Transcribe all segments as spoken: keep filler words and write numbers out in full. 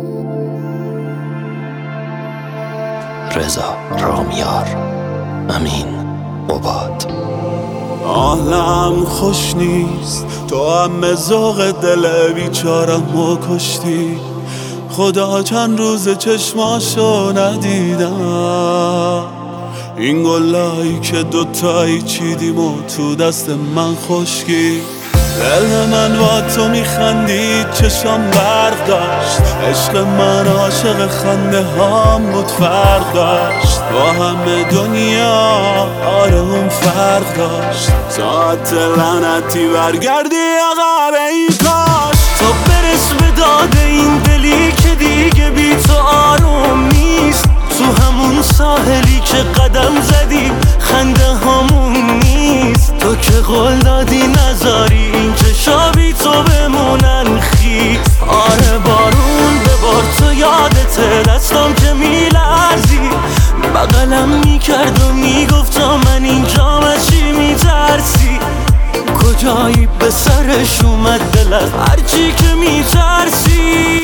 رضا رامیار، امین عباد. حالم خوش نیست، تو هم ذوق دل بیچارم و کشتی. خدا چند روز چشماشو ندیدم، این گلایی که دوتایی چیدیم و تو دست من خشکی. دل من با تو میخندید، چشم برق داشت، عشق من عاشق خنده هام بود، فرق داشت با همه دنیا. آره اون فرق داشت. ساعت لعنتی برگردی عقب ای کاش. تو برس به داد این دلی که دیگه بی تو آروم نیست. تو همون ساحلی که قدم زدی خنده هامون نیست. تو که قول دادی نذاری این چشا بی تو بمونن خیس. آره بارون ببار، تو یادته دستام که میلرزی، بغلم میکرد و میگفتا من اینجام از چی میترسی. کجایی به سرش اومد دل از هرچی که میترسی.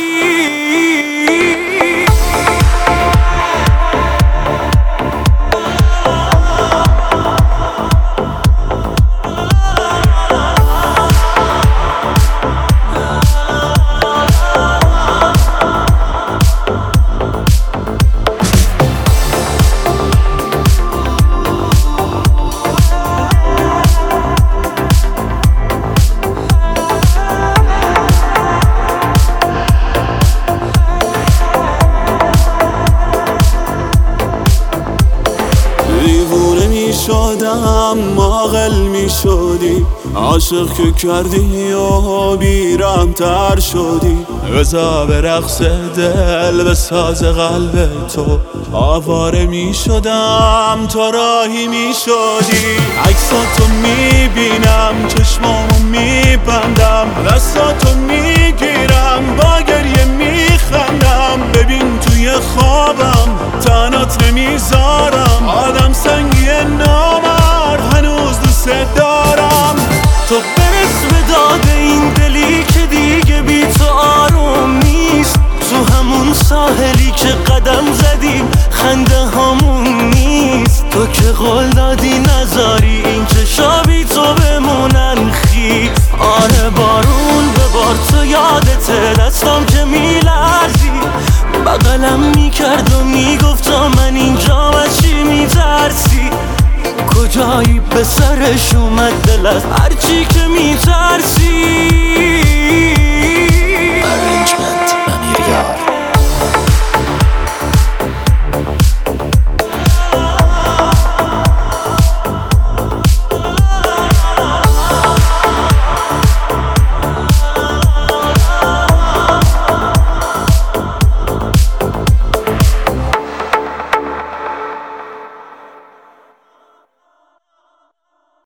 شدم عاقل می شدی، عاشق که کردی و بیرم تر شدی. بزا به رقص دل به ساز قلب تو آواره می شدم، تا راهی می شدی. عکساتو می بینم، چشمامو می بندم، دستاتو می گیرم، با گریه می خندم. ببین توی خوابم تنات نمیذارم، آدم سنگی نامرد هنوز دوست دارم. تو برس به داد این دلی که دیگه بی تو آروم نیست. تو همون ساحلی که قدم زدیم خنده هامون نیست. تو که قول دادی نذاری این چشا بی تو بمونن خیس. آره بارون ببار، تو یادته دستام که میلرزی، بغلم میکرد و میگفتا من اینجام از چی میترسی. کجایی به سرش اومد دل از هرچی که میترسی.